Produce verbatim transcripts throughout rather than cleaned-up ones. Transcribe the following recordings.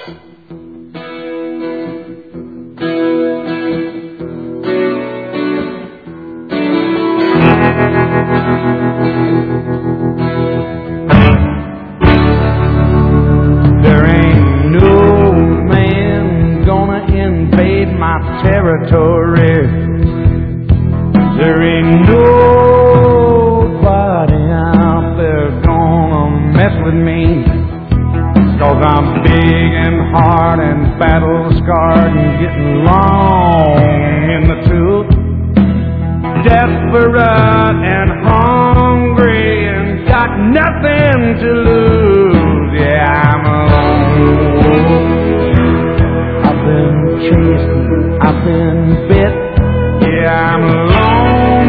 There ain't no man gonna invade my territory. There ain't nobody out there gonna mess with me. 'Cause I'm big and hard and battle scarred and getting long in the tooth. Desperate and hungry and got nothing to lose. Yeah, I'm alone. I've been chased, I've been bit. Yeah, I'm alone.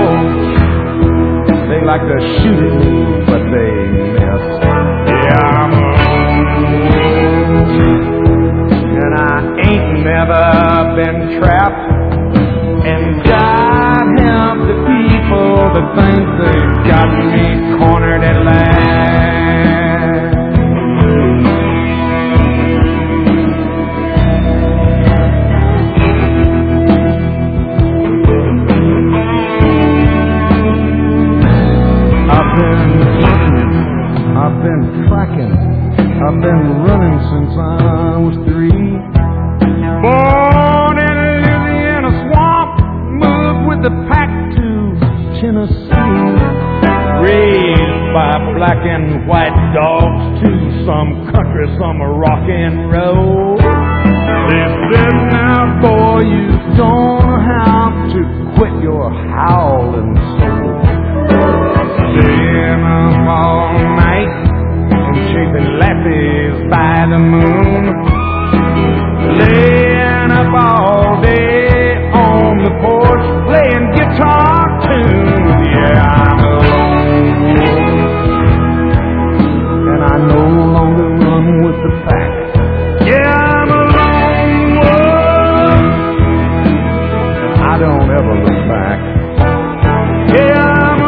They like to shoot at me, but they miss. Yeah, I'm alone. And I ain't never been trapped and God help the people that think they've got me cornered at last. I've been hunting, I've been tracking, I've been running since I was three. Born in Louisiana swamp, moved with the pack to Tennessee. Raised by black and white dogs to some country, some rock and roll. They said, now boy, you don't have to quit your howling soul. Staying up all night and chasing lassies by the moon. Laying up all day on the porch, playing guitar tunes. Yeah, I'm alone, and I no longer run with the pack. Yeah, I'm alone, and I don't ever look back. Yeah, I'm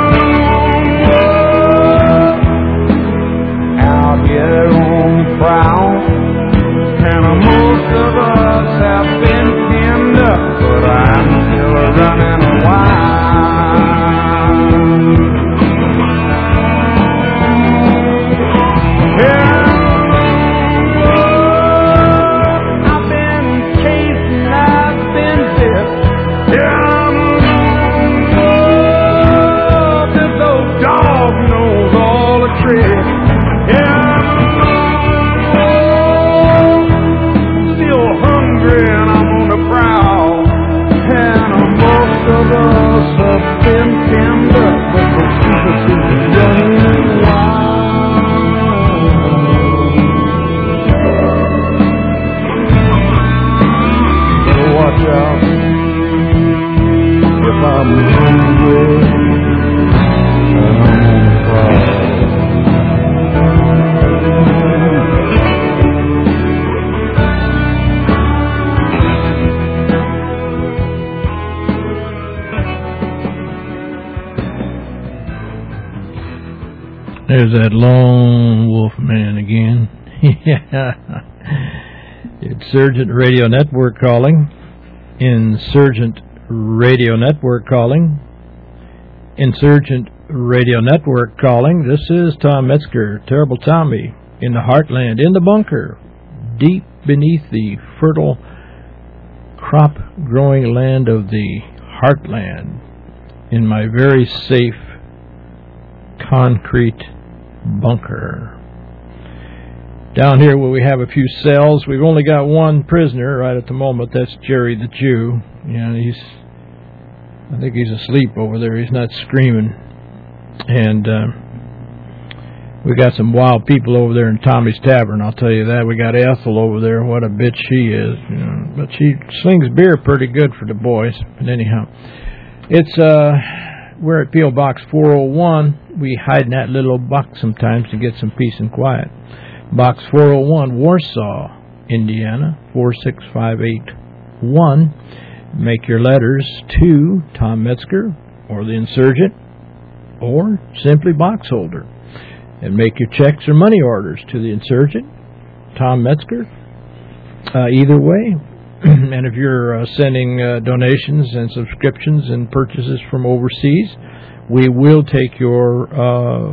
alone, out here on the prowl. And most of us have been pinned up, but I'm still running wild. Yeah, I've been chased and I've been bit. Yeah, I'm alone. This old dog knows all the tricks. Yeah. And I'm on the prowl, and most of us have been pinned up, but the secret is running wild. So watch out if I'm hungry and I'm on the prowl. There's that lone wolf man again. Yeah. Insurgent Radio Network calling. Insurgent Radio Network calling. Insurgent Radio Network calling. This is Tom Metzger, Terrible Tommy, in the heartland, in the bunker, deep beneath the fertile crop-growing land of the heartland, in my very safe concrete bunker. Down here where we have a few cells, we've only got one prisoner right at the moment. That's Jerry the Jew. You know, he's, I think he's asleep over there. He's not screaming. And uh, we got some wild people over there in Tommy's Tavern, I'll tell you that. We got Ethel over there. What a bitch she is. You know, but she slings beer pretty good for the boys. But anyhow, it's uh, we're at P O Box four oh one. We hide in that little box sometimes to get some peace and quiet. Box four oh one, Warsaw, Indiana, four six five eight one. Make your letters to Tom Metzger or the Insurgent or simply box holder. And make your checks or money orders to the Insurgent, Tom Metzger, uh, either way. And if you're uh, sending uh, donations and subscriptions and purchases from overseas, we will take your uh,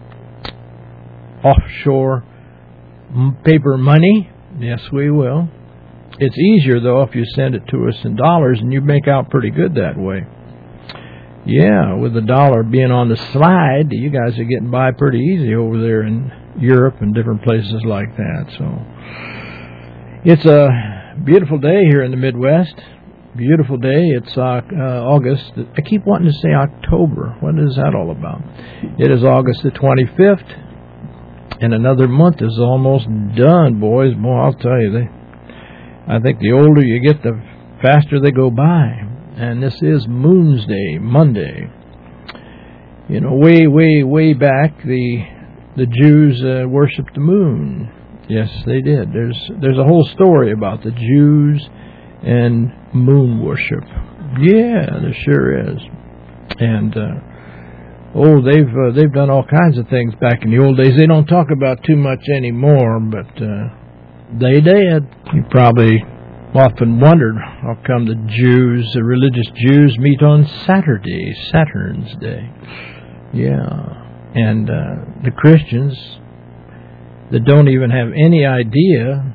offshore paper money. Yes, we will. It's easier, though, if you send it to us in dollars, and you make out pretty good that way. Yeah, with the dollar being on the slide, you guys are getting by pretty easy over there in Europe and different places like that. So it's a beautiful day here in the Midwest. Beautiful day. It's uh, uh, August. I keep wanting to say October. What is that all about? It is August the twenty-fifth, and another month is almost done, boys. Boy, I'll tell you, they, I think the older you get, the faster they go by. And this is Moon's Day, Monday. You know, way, way, way back, the the Jews uh, worshipped the moon. Yes, they did. There's there's a whole story about the Jews and moon worship. Yeah, there sure is. And uh, oh, they've uh, they've done all kinds of things back in the old days. They don't talk about too much anymore, but uh, they did. You probably often wondered how come the Jews, the religious Jews, meet on Saturday, Saturn's Day. Yeah. And uh, the Christians that don't even have any idea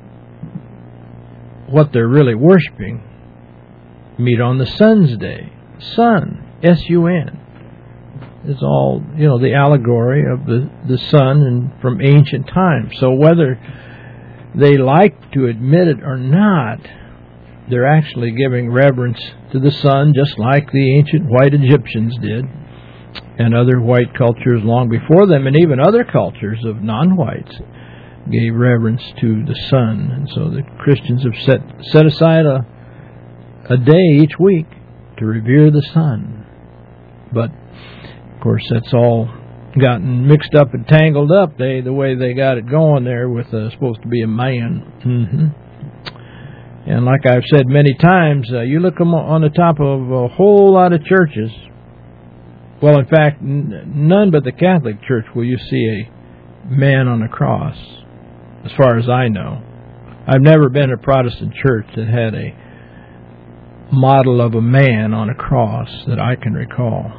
what they're really worshiping meet on the Sun's Day. Sun, S U N, is all, you know, the allegory of the, the sun and from ancient times. So whether they like to admit it or not, they're actually giving reverence to the sun, just like the ancient white Egyptians did, and other white cultures long before them, and even other cultures of non-whites gave reverence to the sun. And so the Christians have set set aside a a day each week to revere the sun. But of course, that's all gotten mixed up and tangled up. They the way they got it going there with uh, supposed to be a man. Mm-hmm. And like I've said many times, uh, you look on the top of a whole lot of churches. Well, in fact, n- none but the Catholic Church will you see a man on a cross, as far as I know. I've never been to a Protestant church that had a model of a man on a cross that I can recall.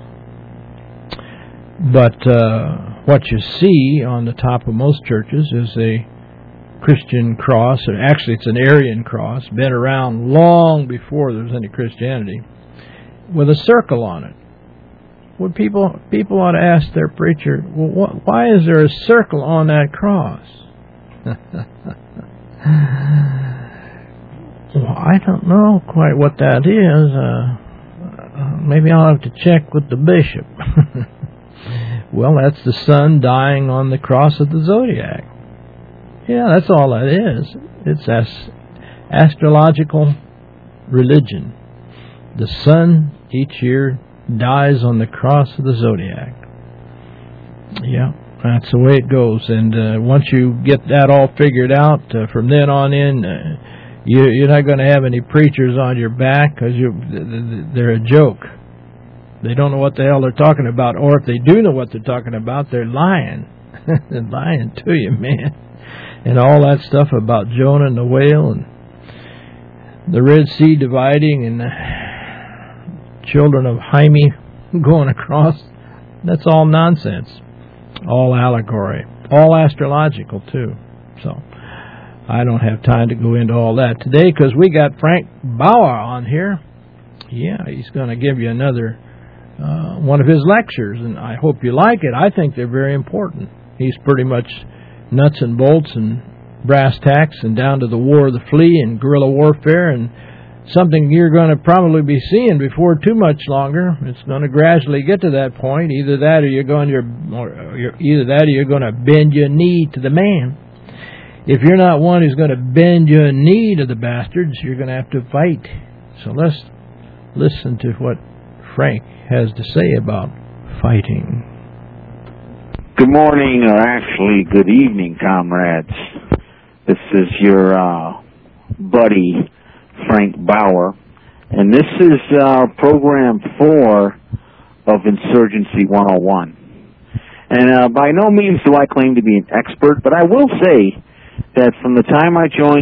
But uh, what you see on the top of most churches is a Christian cross, or actually it's an Aryan cross, been around long before there was any Christianity, with a circle on it. Well, people people ought to ask their preacher, well, wh- why is there a circle on that cross? Well, I don't know quite what that is. Uh, maybe I'll have to check with the bishop. Well, that's the sun dying on the cross of the zodiac. Yeah, that's all that is. It's as- astrological religion. The sun each year dies on the cross of the zodiac. Yeah, that's the way it goes. And uh, once you get that all figured out, uh, from then on in, uh, you, you're not going to have any preachers on your back, because they're a joke. They don't know what the hell they're talking about, or if they do know what they're talking about, they're lying. They're lying to you, man. And all that stuff about Jonah and the whale and the Red Sea dividing and the children of Jaime going across, that's all nonsense. All allegory. All astrological, too. So I don't have time to go into all that today, because we got Frank Bauer on here. Yeah, he's going to give you another uh, one of his lectures, and I hope you like it. I think they're very important. He's pretty much nuts and bolts and brass tacks and down to the war of the flea and guerrilla warfare, and something you're going to probably be seeing before too much longer. It's going to gradually get to that point. Either that, or you're going to, or you're, either that, or you're going to bend your knee to the man. If you're not one who's going to bend your knee to the bastards, you're going to have to fight. So let's listen to what Frank has to say about fighting. Good morning, or actually good evening, comrades. This is your uh, buddy, Frank Bauer, and this is uh, program four of Insurgency one oh one. And uh, by no means do I claim to be an expert, but I will say that from the time I joined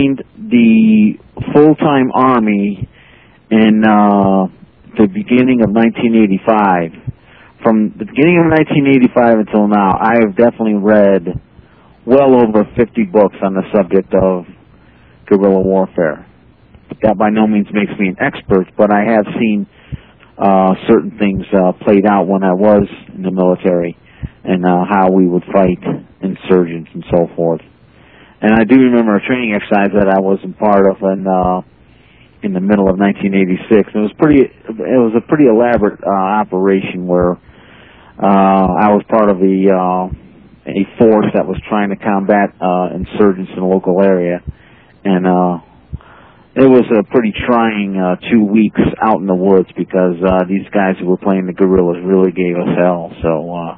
the full-time Army in uh, the beginning of nineteen eighty-five. From the beginning of nineteen eighty-five until now, I have definitely read well over fifty books on the subject of guerrilla warfare. That by no means makes me an expert, but I have seen uh, certain things uh, played out when I was in the military and uh, how we would fight insurgents and so forth. And I do remember a training exercise that I was a part of in, uh, in the middle of nineteen eighty-six. It was pretty. It was a pretty elaborate uh, operation where uh, I was part of the uh, a force that was trying to combat uh, insurgents in the local area, and uh, it was a pretty trying uh, two weeks out in the woods because uh, these guys who were playing the guerrillas really gave us hell. So uh,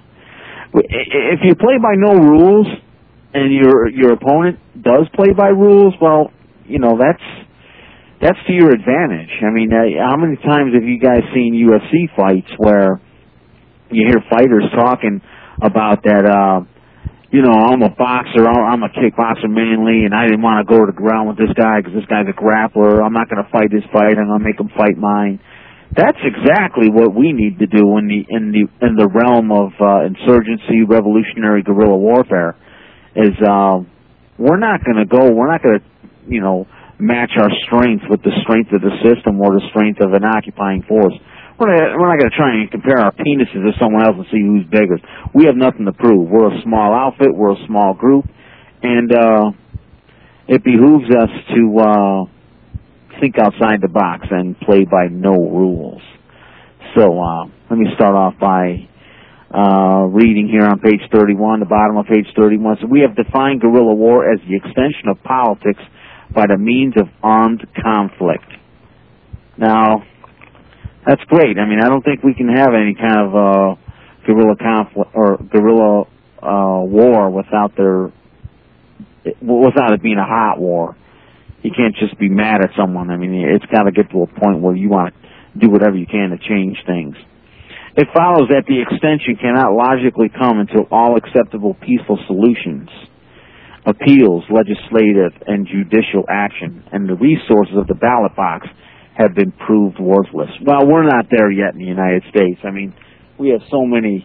if you play by no rules and your your opponent does play by rules, well, you know, that's that's to your advantage. I mean, uh, how many times have you guys seen U F C fights where you hear fighters talking about that, uh, you know, I'm a boxer, I'm a kickboxer mainly, and I didn't want to go to the ground with this guy because this guy's a grappler. I'm not going to fight this fight. I'm going to make him fight mine. That's exactly what we need to do in the in the in the realm of uh, insurgency, revolutionary guerrilla warfare. Is uh, we're not going to go. We're not going to, you know, match our strength with the strength of the system or the strength of an occupying force. We're not, we're not going to try and compare our penises to someone else and see who's bigger. We have nothing to prove. We're a small outfit. We're a small group, and uh, it behooves us to uh, think outside the box and play by no rules. So uh, let me start off by uh, reading here on page thirty-one, the bottom of page thirty-one. So we have defined guerrilla war as the extension of politics by the means of armed conflict. Now, that's great. I mean, I don't think we can have any kind of uh, guerrilla conflict or guerrilla uh, war without their without it being a hot war. You can't just be mad at someone. I mean, it's got to get to a point where you want to do whatever you can to change things. It follows that the extension cannot logically come until all acceptable peaceful solutions, appeals, legislative, and judicial action, and the resources of the ballot box have been proved worthless. Well, we're not there yet in the United States. I mean, we have so many,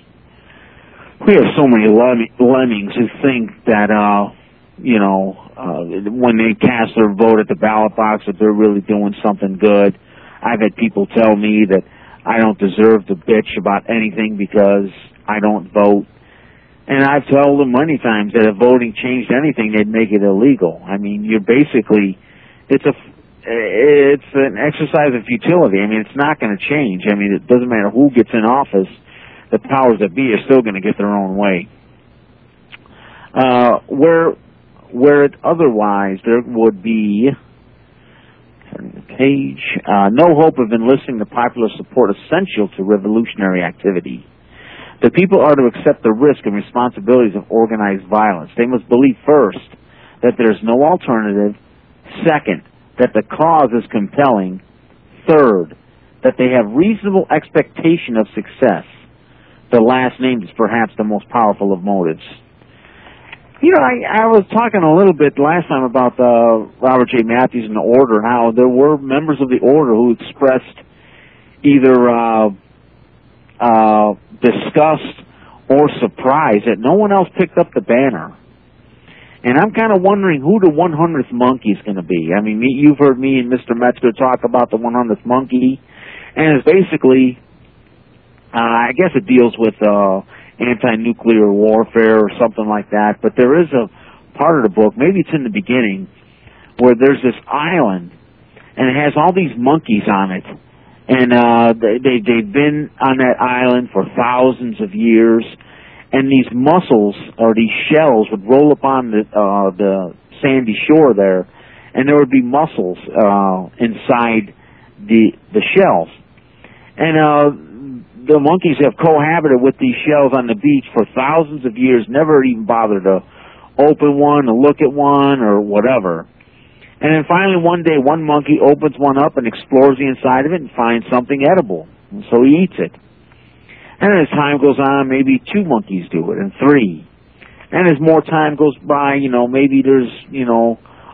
we have so many lemmings who think that, uh, you know, uh, when they cast their vote at the ballot box, that they're really doing something good. I've had people tell me that I don't deserve to bitch about anything because I don't vote. And I've told them many times that if voting changed anything, they'd make it illegal. I mean, you're basically, it's a, it's an exercise of futility. I mean, it's not going to change. I mean, it doesn't matter who gets in office. The powers that be are still going to get their own way. Uh, where, where it otherwise, there would be, turning the page, uh, no hope of enlisting the popular support essential to revolutionary activity. The people are to accept the risk and responsibilities of organized violence. They must believe, first, that there's no alternative. Second, that the cause is compelling. Third, that they have reasonable expectation of success. The last named is perhaps the most powerful of motives. You know, I, I was talking a little bit last time about uh, Robert J. Matthews and the Order, and how there were members of the Order who expressed either uh, uh, disgust or surprise that no one else picked up the banner. And I'm kind of wondering who the one hundredth monkey is going to be. I mean, you've heard me and Mister Metzger talk about the one hundredth monkey, and it's basically, uh, I guess it deals with uh, anti-nuclear warfare or something like that, but there is a part of the book, maybe it's in the beginning, where there's this island, and it has all these monkeys on it, and uh, they, they, they've been on that island for thousands of years, and these mussels, or these shells, would roll upon the, uh, the sandy shore there, and there would be mussels uh, inside the, the shells. And uh, the monkeys have cohabited with these shells on the beach for thousands of years, never even bothered to open one, to look at one, or whatever. And then finally one day, one monkey opens one up and explores the inside of it and finds something edible. And so he eats it. And as time goes on, maybe two monkeys do it, and three. And as more time goes by, you know, maybe there's, you know,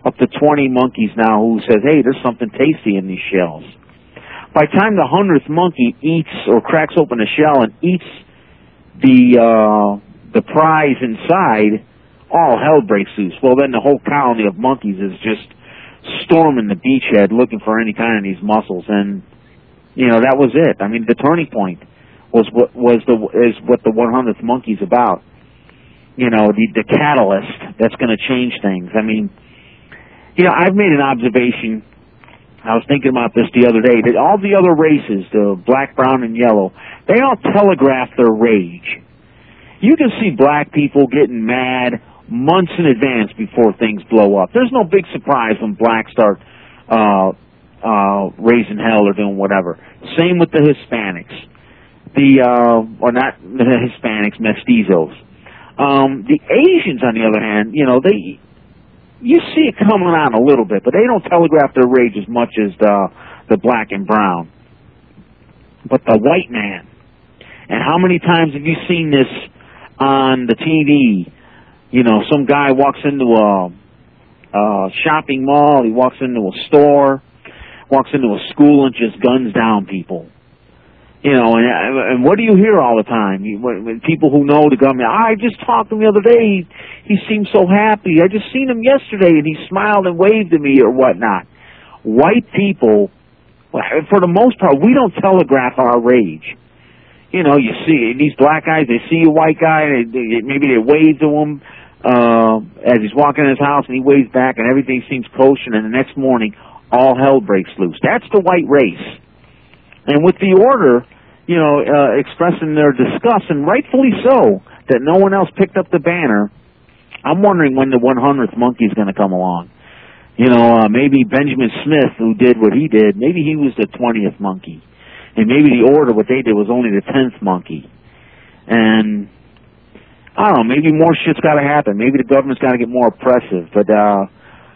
up to twenty monkeys now who says, hey, there's something tasty in these shells. By the time the hundredth monkey eats or cracks open a shell and eats the uh, the prize inside, all hell breaks loose. Well, then the whole colony of monkeys is just storming the beachhead looking for any kind of these mussels, and you know that was it. I mean, the turning point was what was the is what the hundredth monkey's about. You know, the the catalyst that's going to change things. I mean, you know, I've made an observation. I was thinking about this the other day, that all the other races, the black, brown, and yellow, they all telegraph their rage. You can see black people getting mad months in advance before things blow up. There's no big surprise when blacks start uh, uh, raising hell or doing whatever. Same with the Hispanics. The, uh, or not the Hispanics, mestizos. Um, the Asians, on the other hand, you know, they... You see it coming on a little bit, but they don't telegraph their rage as much as the the black and brown. But the white man, and how many times have you seen this on the T V? You know, some guy walks into a, a shopping mall, he walks into a store, walks into a school and just guns down people. You know, and, and what do you hear all the time? You, when people who know the government, I just talked to him the other day, he, he seemed so happy. I just seen him yesterday and he smiled and waved at me or whatnot. White people, for the most part, we don't telegraph our rage. You know, you see these black guys, they see a white guy, they, they, maybe they wave to him uh, as he's walking in his house and he waves back and everything seems kosher, and the next morning all hell breaks loose. That's the white race. And with the order, you know, uh, expressing their disgust, and rightfully so, that no one else picked up the banner, I'm wondering when the hundredth monkey is going to come along. You know, uh, maybe Benjamin Smith, who did what he did, maybe he was the twentieth monkey. And maybe the order, what they did, was only the tenth monkey. And, I don't know, maybe more shit's got to happen. Maybe the government's got to get more oppressive. But, uh...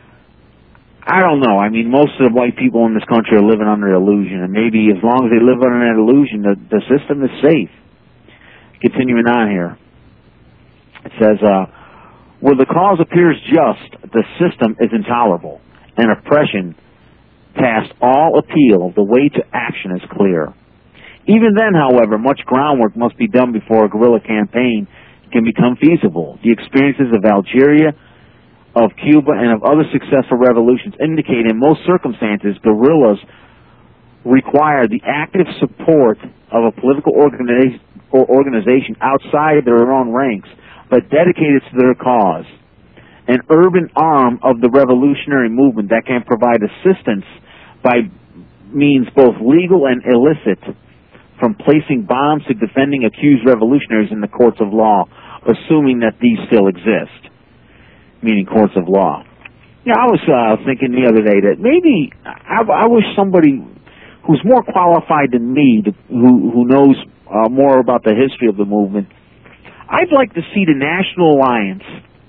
I don't know. I mean, most of the white people in this country are living under illusion, and maybe as long as they live under that illusion, the, the system is safe. Continuing on here. It says, uh, where the cause appears just, the system is intolerable, and oppression past all appeal, the way to action is clear. Even then, however, much groundwork must be done before a guerrilla campaign can become feasible. The experiences of Algeria, of Cuba, and of other successful revolutions indicate in most circumstances guerrillas require the active support of a political organization, or organization outside their own ranks, but dedicated to their cause. An urban arm of the revolutionary movement that can provide assistance by means both legal and illicit, from placing bombs to defending accused revolutionaries in the courts of law, assuming that these still exist. Meaning courts of law. Yeah, I was uh, thinking the other day that maybe I, I wish somebody who's more qualified than me, to, who who knows uh, more about the history of the movement, I'd like to see the National Alliance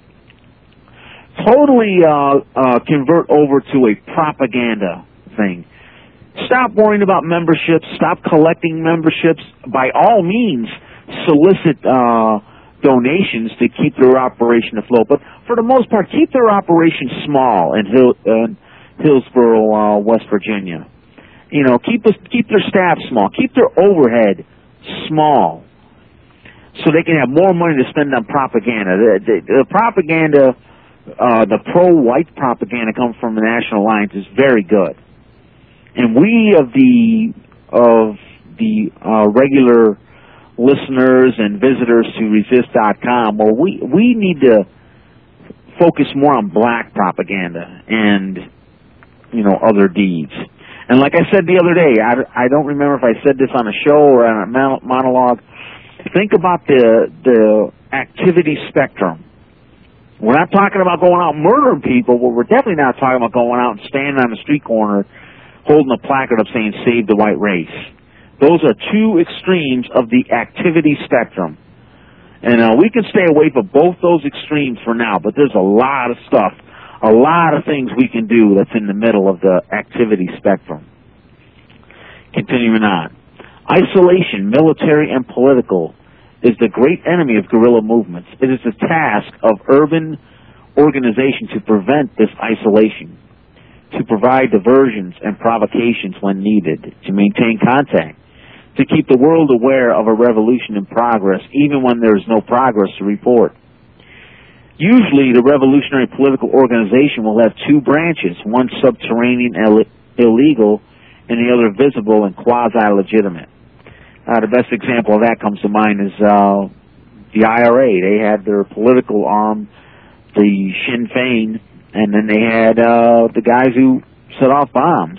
totally uh, uh, convert over to a propaganda thing. Stop worrying about memberships. Stop collecting memberships. By all means, solicit uh, donations to keep their operation afloat. But for the most part, keep their operation small in Hill, uh, Hillsboro, uh, West Virginia. You know, keep us, keep their staff small. Keep their overhead small, so they can have more money to spend on propaganda. The, the, the propaganda, uh, the pro-white propaganda comes from the National Alliance is very good. And we of the of the uh, regular listeners and visitors to resist dot com, well, we we need to focus more on black propaganda and, you know, other deeds. And like I said the other day, I, I don't remember if I said this on a show or on a monologue. Think about the the activity spectrum. We're not talking about going out and murdering people, but we're definitely not talking about going out and standing on the street corner holding a placard up saying, save the white race. Those are two extremes of the activity spectrum. And uh, we can stay away from both those extremes for now, but there's a lot of stuff, a lot of things we can do that's in the middle of the activity spectrum. Continuing on. Isolation, military and political, is the great enemy of guerrilla movements. It is the task of urban organization to prevent this isolation, to provide diversions and provocations when needed, to maintain contact, to keep the world aware of a revolution in progress, even when there is no progress to report. Usually, the revolutionary political organization will have two branches, one subterranean and illegal, and the other visible and quasi-legitimate. Uh, the best example of that comes to mind is uh, the I R A. They had their political arm, the Sinn Féin, and then they had uh, the guys who set off bombs.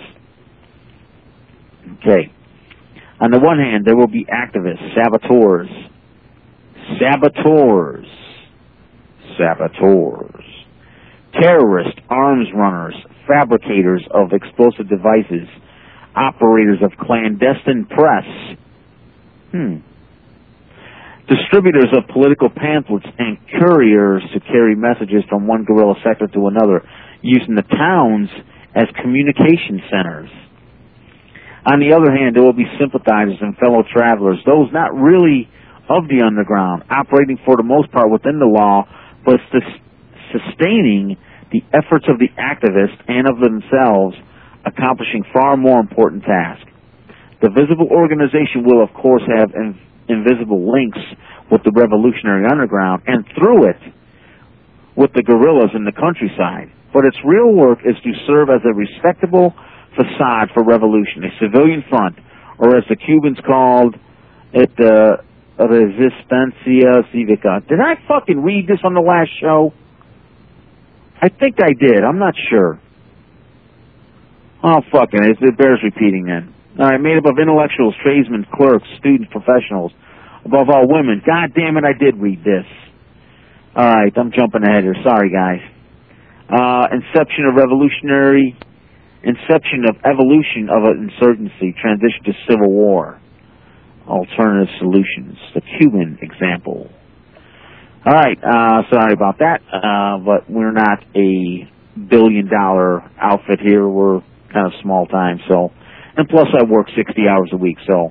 Okay. On the one hand, there will be activists, saboteurs, saboteurs, saboteurs, terrorists, arms runners, fabricators of explosive devices, operators of clandestine press, hmm, distributors of political pamphlets, and couriers to carry messages from one guerrilla sector to another, using the towns as communication centers. On the other hand, there will be sympathizers and fellow travelers, those not really of the underground, operating for the most part within the law, but sus- sustaining the efforts of the activists and of themselves, accomplishing far more important tasks. The visible organization will, of course, have in- invisible links with the revolutionary underground, and through it, with the guerrillas in the countryside. But its real work is to serve as a respectable facade for revolution, a civilian front, or as the Cubans called it, the uh, Resistencia Civica. Did I fucking read this on the last show? I think I did. I'm not sure. Oh, fucking it. It bears repeating then. All right, made up of intellectuals, tradesmen, clerks, students, professionals, above all women. God damn it, I did read this. All right, I'm jumping ahead here. Sorry, guys. Uh, inception of revolutionary, inception of evolution of an insurgency, transition to civil war, alternative solutions, the Cuban example. All right, uh, sorry about that, uh, but we're not a billion-dollar outfit here. We're kind of small time, so, and plus I work sixty hours a week, so.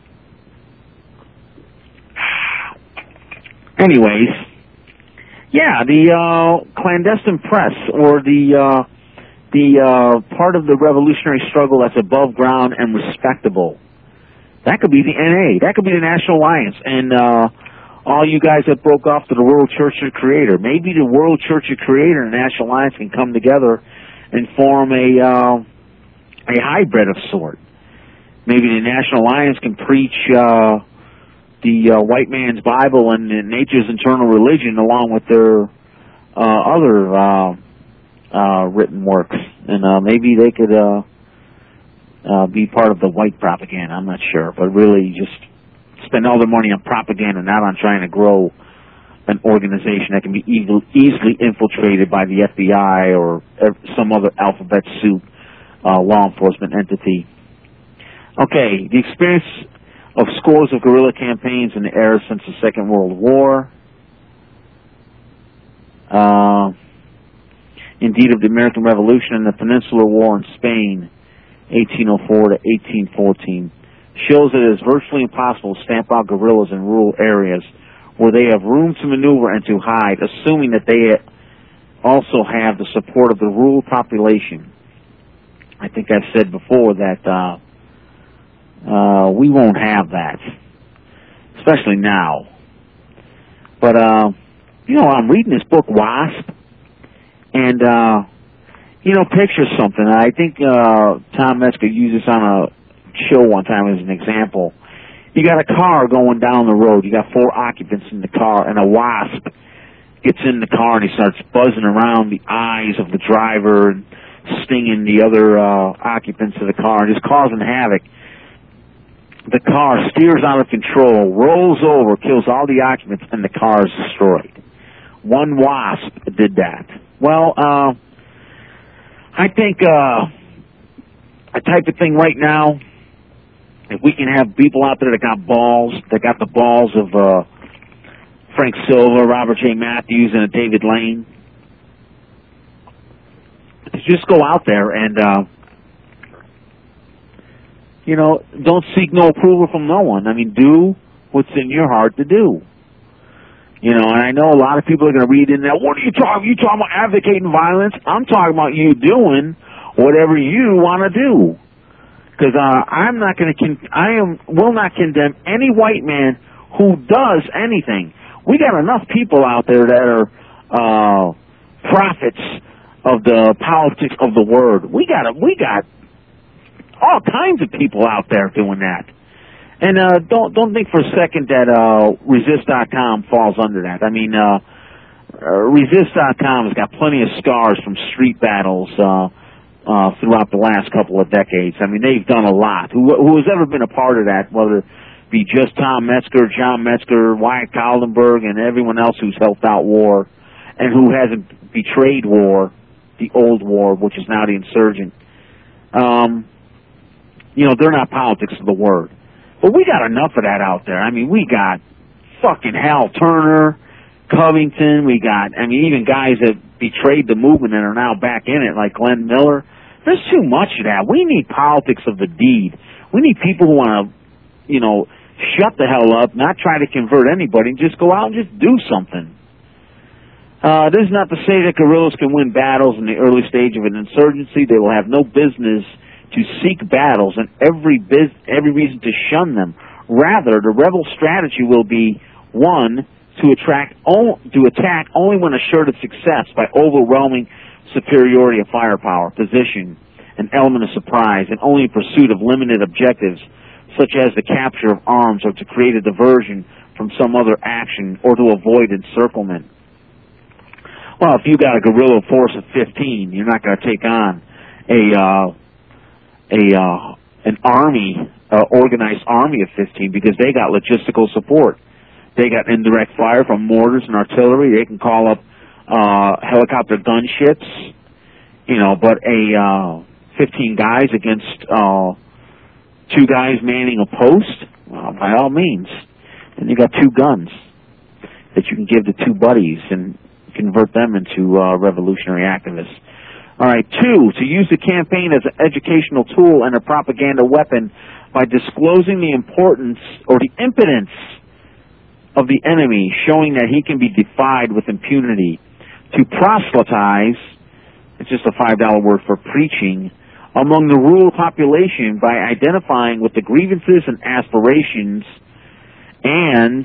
Anyways, yeah, the uh, clandestine press, or the uh, the uh, part of the revolutionary struggle that's above ground and respectable. That could be the N A. That could be the National Alliance. And uh, all you guys that broke off to the World Church of the Creator, maybe the World Church of the Creator and the National Alliance can come together and form a uh, a hybrid of sort. Maybe the National Alliance can preach uh, the uh, white man's Bible and, and nature's eternal religion along with their uh, other uh, uh, written works. And uh, maybe they could uh, uh, be part of the white propaganda. I'm not sure. But really just spend all their money on propaganda, not on trying to grow an organization that can be easily, easily infiltrated by the F B I or some other alphabet soup uh, law enforcement entity. Okay, the experience of scores of guerrilla campaigns in the era since the Second World War. Uh, indeed, of the American Revolution and the Peninsular War in Spain, eighteen oh four to eighteen fourteen, shows that it is virtually impossible to stamp out guerrillas in rural areas where they have room to maneuver and to hide, assuming that they also have the support of the rural population. I think I've said before that uh, uh, we won't have that, especially now. But, uh, you know, I'm reading this book, Wasp, and, uh, you know, picture something. I think uh, Tom Metzger used this on a show one time as an example. You got a car going down the road. You got four occupants in the car, and a wasp gets in the car and he starts buzzing around the eyes of the driver and stinging the other uh, occupants of the car and just causing havoc. The car steers out of control, rolls over, kills all the occupants, and the car is destroyed. One wasp did that. Well, uh, I think uh, a type of thing right now, if we can have people out there that got balls, that got the balls of uh, Frank Silva, Robert J. Matthews, and David Lane, to just go out there and, uh, you know, don't seek no approval from no one. I mean, do what's in your heart to do. You know, and I know a lot of people are going to read in there, what are you talking, you talking about advocating violence? I'm talking about you doing whatever you want to do. Because uh, I'm not going to, con- I am will not condemn any white man who does anything. We got enough people out there that are uh, prophets of the politics of the word. We got a, we got all kinds of people out there doing that. And uh, don't don't think for a second that uh, resist dot com falls under that. I mean, uh, uh, resist dot com has got plenty of scars from street battles uh, uh, throughout the last couple of decades. I mean, they've done a lot. Who, who has ever been a part of that, whether it be just Tom Metzger, John Metzger, Wyatt Kaldenberg, and everyone else who's helped out war, and who hasn't betrayed war, the old war, which is now the insurgent. Um, you know, they're not politics of the word. But we got enough of that out there. I mean, we got fucking Hal Turner, Covington. We got, I mean, even guys that betrayed the movement and are now back in it, like Glenn Miller. There's too much of that. We need politics of the deed. We need people who want to, you know, shut the hell up, not try to convert anybody, and just go out and just do something. Uh, this is not to say that guerrillas can win battles in the early stage of an insurgency. They will have no business to seek battles and every biz- every reason to shun them. Rather, the rebel strategy will be, one, to attract o- to attack only when assured of success by overwhelming superiority of firepower, position, an element of surprise, and only in pursuit of limited objectives, such as the capture of arms or to create a diversion from some other action or to avoid encirclement. Well, if you got a guerrilla force of fifteen, you're not going to take on a uh, a uh, an army, uh, organized army of fifteen, because they got logistical support. They got indirect fire from mortars and artillery. They can call up uh, helicopter gunships, you know. But a uh, fifteen guys against uh, two guys manning a post, well, by all means. And you got two guns that you can give to two buddies and convert them into uh, revolutionary activists. All right, two, to use the campaign as an educational tool and a propaganda weapon by disclosing the importance or the impotence of the enemy, showing that he can be defied with impunity. To proselytize, it's just a five dollar word for preaching, among the rural population by identifying with the grievances and aspirations and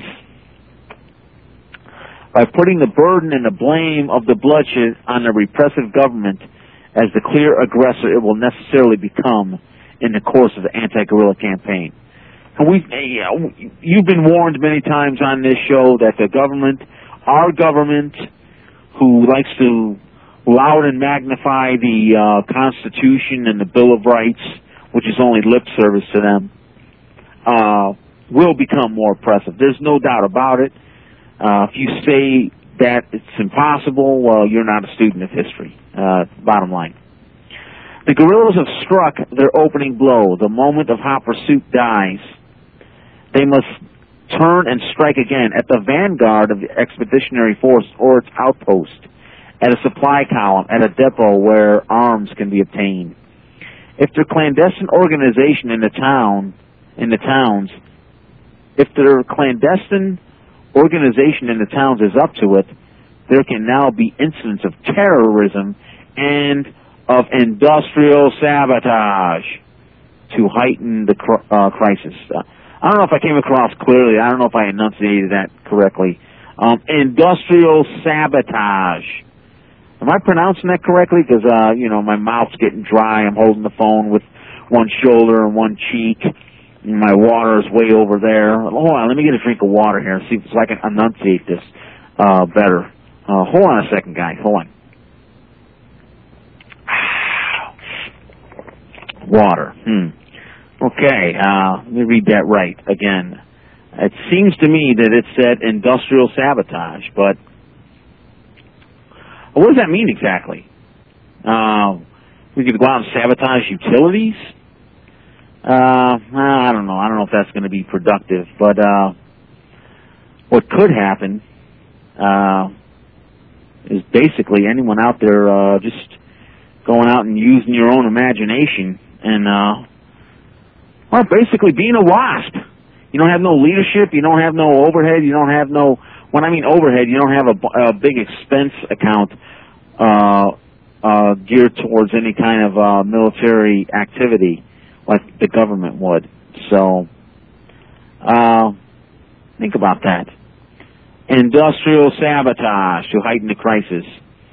by putting the burden and the blame of the bloodshed on the repressive government as the clear aggressor it will necessarily become in the course of the anti-guerrilla campaign. And we've, you've been warned many times on this show that the government, our government, who likes to loud and magnify the uh, Constitution and the Bill of Rights, which is only lip service to them, uh, will become more oppressive. There's no doubt about it. Uh, if you say that it's impossible, well, you're not a student of history, uh, bottom line. The guerrillas have struck their opening blow. The moment of hot pursuit dies. They must turn and strike again at the vanguard of the expeditionary force or its outpost, at a supply column, at a depot where arms can be obtained. If their clandestine organization in the town, in the towns, if their clandestine organization in the towns is up to it, there can now be incidents of terrorism and of industrial sabotage to heighten the cr- uh, crisis. Uh, I don't know if I came across clearly. I don't know if I enunciated that correctly. Um, industrial sabotage. Am I pronouncing that correctly? Because, uh, you know, my mouth's getting dry. I'm holding the phone with one shoulder and one cheek. And my water is way over there. Hold on, let me get a drink of water here and see if I can enunciate this uh, better. Uh, hold on a second, guys. Hold on. Water. Hmm. Okay, uh, let me read that right again. It seems to me that it said industrial sabotage, but what does that mean exactly? Uh, we could go out and sabotage utilities? Uh, I don't know. I don't know if that's going to be productive, but uh, what could happen uh, is basically anyone out there uh, just going out and using your own imagination and, uh, well, basically being a wasp. You don't have no leadership. You don't have no overhead. You don't have no when I mean overhead, you don't have a, a big expense account uh, uh, geared towards any kind of uh, military activity like the government would. So, uh, think about that. Industrial sabotage to heighten the crisis.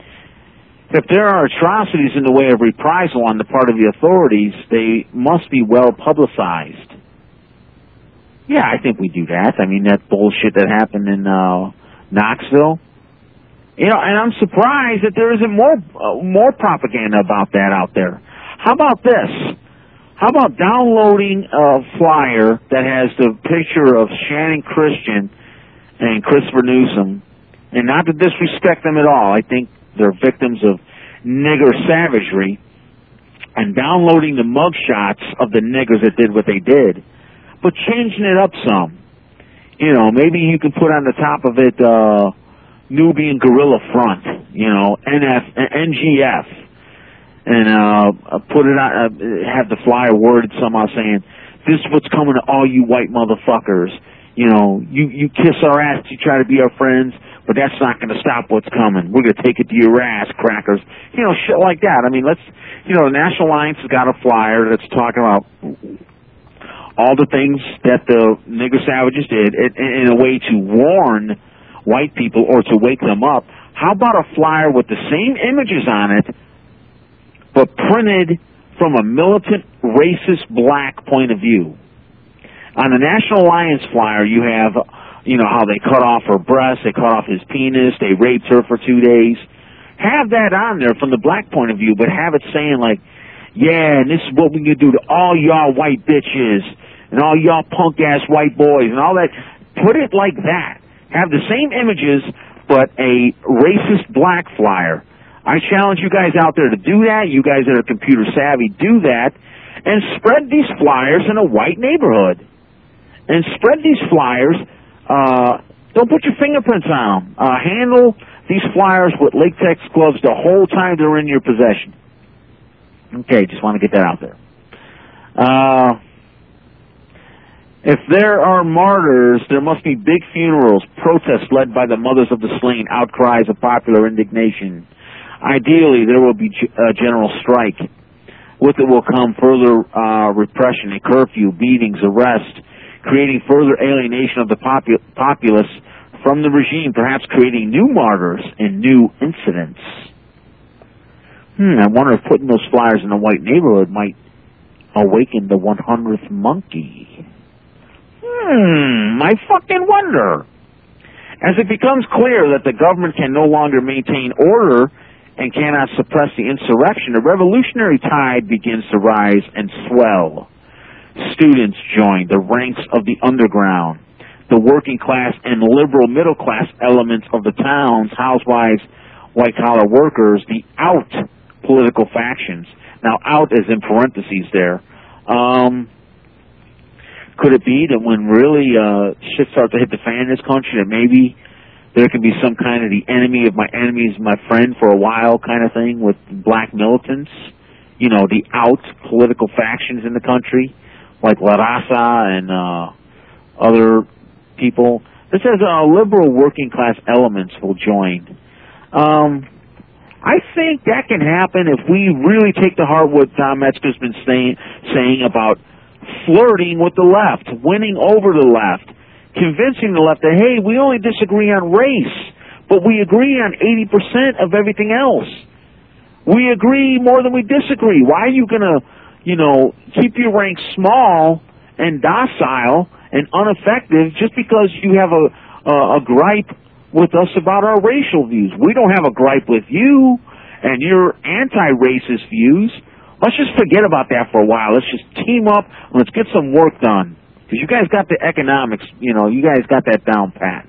If there are atrocities in the way of reprisal on the part of the authorities, they must be well publicized. Yeah, I think we do that. I mean, that bullshit that happened in uh, Knoxville. You know, and I'm surprised that there isn't more uh, more propaganda about that out there. How about this? How about downloading a flyer that has the picture of Shannon Christian and Christopher Newsom, and not to disrespect them at all, I think they're victims of nigger savagery, and downloading the mugshots of the niggers that did what they did, but changing it up some. You know, maybe you can put on the top of it uh, Nubian Guerrilla Front, you know, N F, N G F, and uh, put it on, uh, have the flyer worded somehow saying, "This is what's coming to all you white motherfuckers. You know, you, you kiss our ass, you try to be our friends, but that's not going to stop what's coming. We're going to take it to your ass, crackers." You know, shit like that. I mean, let's, you know, the National Alliance has got a flyer that's talking about all the things that the nigger savages did in, in a way to warn white people or to wake them up. How about a flyer with the same images on it, but printed from a militant, racist, black point of view? On the National Alliance flyer, you have, you know, how they cut off her breast, they cut off his penis, they raped her for two days. Have that on there from the black point of view, but have it saying like, yeah, and this is what we can do to all y'all white bitches and all y'all punk-ass white boys and all that. Put it like that. Have the same images, but a racist black flyer. I challenge you guys out there to do that. You guys that are computer savvy, do that, and spread these flyers in a white neighborhood. And spread these flyers. Uh, don't put your fingerprints on them. Uh, handle these flyers with latex gloves the whole time they're in your possession. Okay, just want to get that out there. Uh, if there are martyrs, there must be big funerals, protests led by the mothers of the slain, outcries of popular indignation. Ideally, there will be a general strike. With it will come further uh, repression, a curfew, beatings, arrest, creating further alienation of the popu- populace from the regime, perhaps creating new martyrs and new incidents. Hmm, I wonder if putting those flyers in a white neighborhood might awaken the one hundredth monkey. Hmm, I fucking wonder. As it becomes clear that the government can no longer maintain order and cannot suppress the insurrection, a revolutionary tide begins to rise and swell. Students join the ranks of the underground, the working class and liberal middle class elements of the towns, housewives, white-collar workers, the out political factions. Now, out is in parentheses there. Um, could it be that when really uh, shit starts to hit the fan in this country, that maybe there could be some kind of the enemy of my enemy is my friend for a while kind of thing with black militants? You know, the out political factions in the country, like La Raza and uh, other people. This says uh, liberal working class elements will join. Um, I think that can happen if we really take to heart what Tom Metzger's been saying, saying about flirting with the left, winning over the left, convincing the left that, hey, we only disagree on race, but we agree on eighty percent of everything else. We agree more than we disagree. Why are you going to, you know, keep your ranks small and docile and ineffective just because you have a, a, a gripe with us about our racial views? We don't have a gripe with you and your anti-racist views. Let's just forget about that for a while. Let's just team up and let's get some work done. Because you guys got the economics, you know, you guys got that down pat.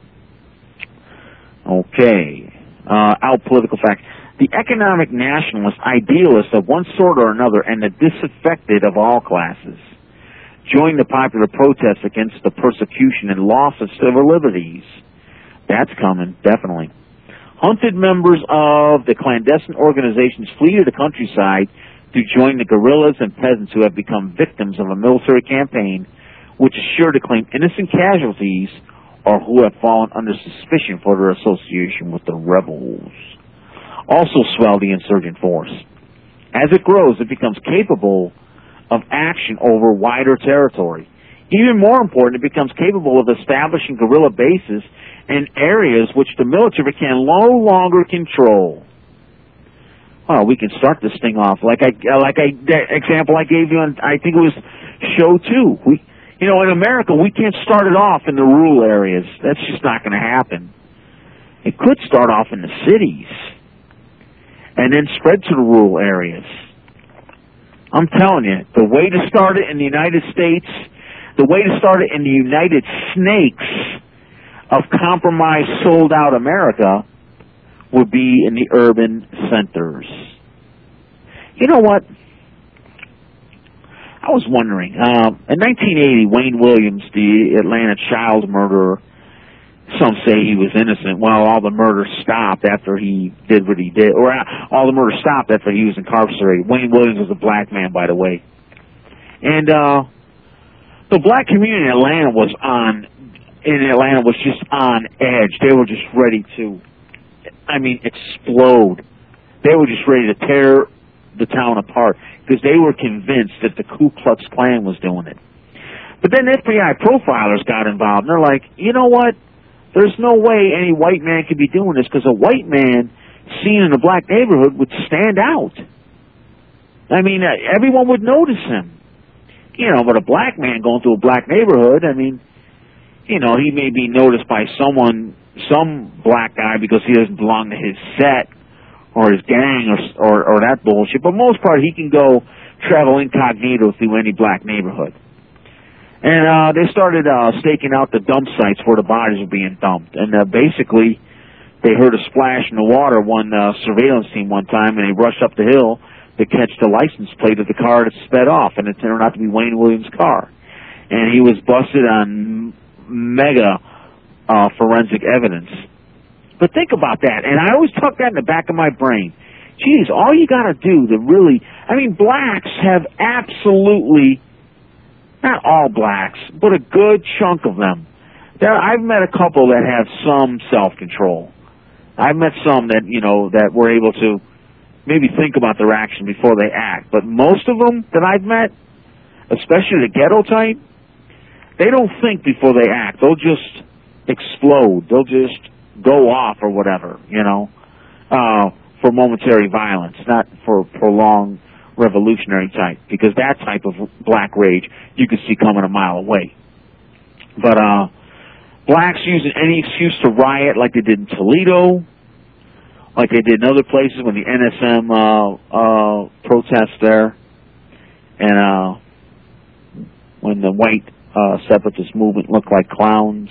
Okay. Uh, out political facts. The economic nationalists, idealists of one sort or another, and the disaffected of all classes, join the popular protests against the persecution and loss of civil liberties. That's coming, definitely. Hunted members of the clandestine organizations flee to the countryside to join the guerrillas and peasants who have become victims of a military campaign which is sure to claim innocent casualties or who have fallen under suspicion for their association with the rebels also swell the insurgent force. As it grows, it becomes capable of action over wider territory. Even more important, it becomes capable of establishing guerrilla bases in areas which the military can no longer control. Well, we can start this thing off like I, like I, that example I gave you on, I think it was show two. We, you know, in America, we can't start it off in the rural areas. That's just not going to happen. It could start off in the cities and then spread to the rural areas. I'm telling you, the way to start it in the United States, the way to start it in the United Snakes of compromised, sold-out America would be in the urban centers. You know what? I was wondering, uh, in nineteen eighty, Wayne Williams, the Atlanta child murderer, some say he was innocent. Well, all the murder stopped after he did what he did, or all the murder stopped after he was incarcerated. Wayne Williams was a black man, by the way. And uh, the black community in Atlanta was on, in Atlanta was just on edge. They were just ready to, I mean, explode. They were just ready to tear the town apart because they were convinced that the Ku Klux Klan was doing it. But then F B I profilers got involved, and they're like, you know what? There's no way any white man could be doing this because a white man seen in a black neighborhood would stand out. I mean, everyone would notice him. You know, but a black man going through a black neighborhood, I mean, you know, he may be noticed by someone, some black guy because he doesn't belong to his set or his gang or, or, or that bullshit. But most part, he can go travel incognito through any black neighborhood. And uh, they started uh, staking out the dump sites where the bodies were being dumped. And uh, basically, they heard a splash in the water, one uh, surveillance team one time, and they rushed up the hill to catch the license plate of the car that sped off. And it turned out to be Wayne Williams' car. And he was busted on mega uh, forensic evidence. But think about that. And I always tuck that in the back of my brain. Geez, all you got to do to really... I mean, blacks have absolutely... Not all blacks, but a good chunk of them. There, I've met a couple that have some self-control. I've met some that, you know, that were able to maybe think about their action before they act. But most of them that I've met, especially the ghetto type, they don't think before they act. They'll just explode. They'll just go off or whatever, you know, uh, for momentary violence, not for prolonged revolutionary type, because that type of black rage you could see coming a mile away. But uh, blacks using any excuse to riot like they did in Toledo, like they did in other places when the N S M uh, uh, protests there, and uh, when the white uh, separatist movement looked like clowns.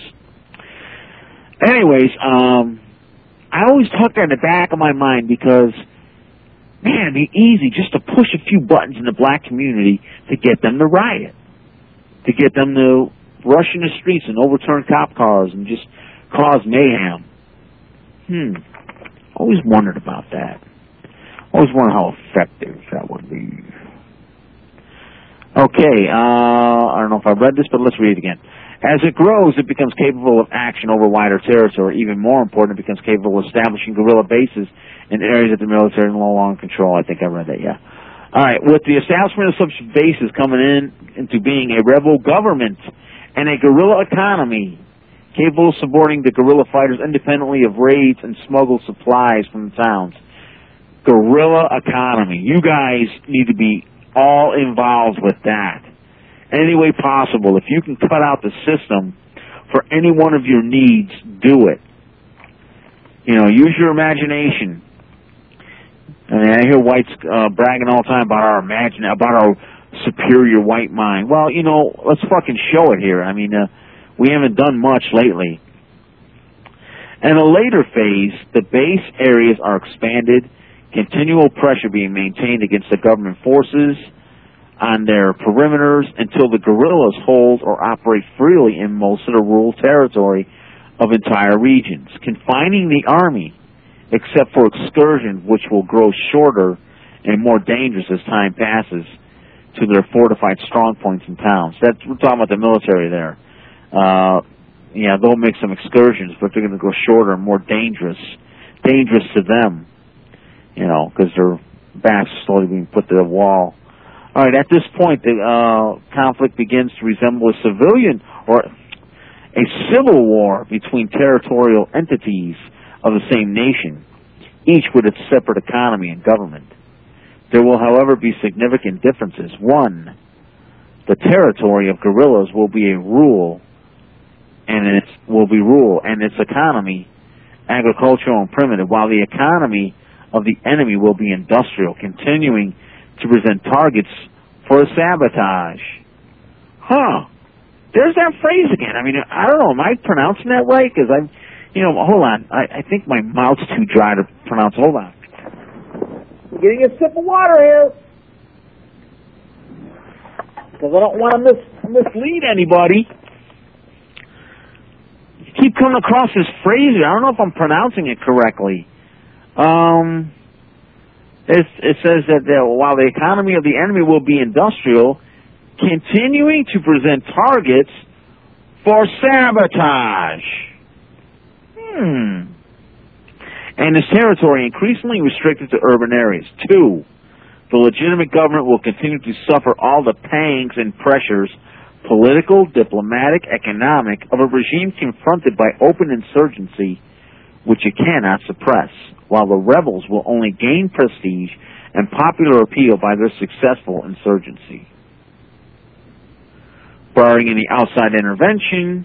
Anyways, um, I always tuck that in the back of my mind because, man, it'd be easy just to push a few buttons in the black community to get them to riot, to get them to rush in the streets and overturn cop cars and just cause mayhem. Hmm. Always wondered about that. Always wondered how effective that would be. Okay, uh, I don't know if I read this, but let's read it again. As it grows, it becomes capable of action over wider territory. Even more important, it becomes capable of establishing guerrilla bases in areas that the military no longer control. I think I read that, yeah. All right, with the establishment of such bases coming in into being a rebel government and a guerrilla economy capable of supporting the guerrilla fighters independently of raids and smuggled supplies from the towns. Guerrilla economy. You guys need to be all involved with that. Any way possible. If you can cut out the system for any one of your needs, do it. You know, use your imagination. I mean, I hear whites uh, bragging all the time about our imagine about our superior white mind. Well, you know, let's fucking show it here. I mean, uh, we haven't done much lately. In a later phase, the base areas are expanded, continual pressure being maintained against the government forces on their perimeters until the guerrillas hold or operate freely in most of the rural territory of entire regions, confining the army, except for excursions, which will grow shorter and more dangerous as time passes, to their fortified strong points in towns. That's, we're talking about the military there. Uh, yeah, they'll make some excursions, but they're going to go shorter and more dangerous, dangerous to them, you know, because their backs are slowly being put to the wall. All right, at this point, the uh, conflict begins to resemble a civilian or a civil war between territorial entities of the same nation, each with its separate economy and government. There will, however, be significant differences. One, the territory of guerrillas will be a rule, and it will be rule, and its economy agricultural and primitive, while the economy of the enemy will be industrial, continuing to present targets for sabotage. Huh. There's that phrase again. I mean, I don't know. Am I pronouncing that right? Because I'm, you know, hold on. I, I think my mouth's too dry to pronounce. Hold on. I'm getting a sip of water here. Because I don't want to mis- mislead anybody. You keep coming across this phrase. I don't know if I'm pronouncing it correctly. Um, it, it says that the, while the economy of the enemy will be industrial, continuing to present targets for sabotage. Hmm. And its territory increasingly restricted to urban areas. Two, the legitimate government will continue to suffer all the pangs and pressures, political, diplomatic, economic, of a regime confronted by open insurgency which it cannot suppress, while the rebels will only gain prestige and popular appeal by their successful insurgency. Barring any outside intervention,